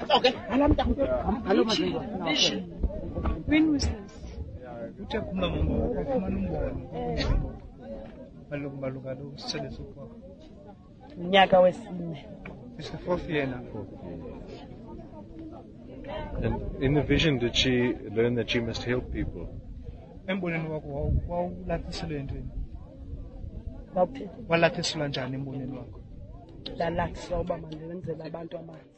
Okay. When was this? Uthe kumla mama wafumana umbono malunga lo sicelo sokwakho. Unyaka wesine. It's the 4th year now. And in the vision, did she learn that she must help people? Emboneni wakho wawulathiselwe entweni? Bawuphi? Walathiselwa njani emboneni wakho? Lalathiswa uba mandenzele abantu amanzi.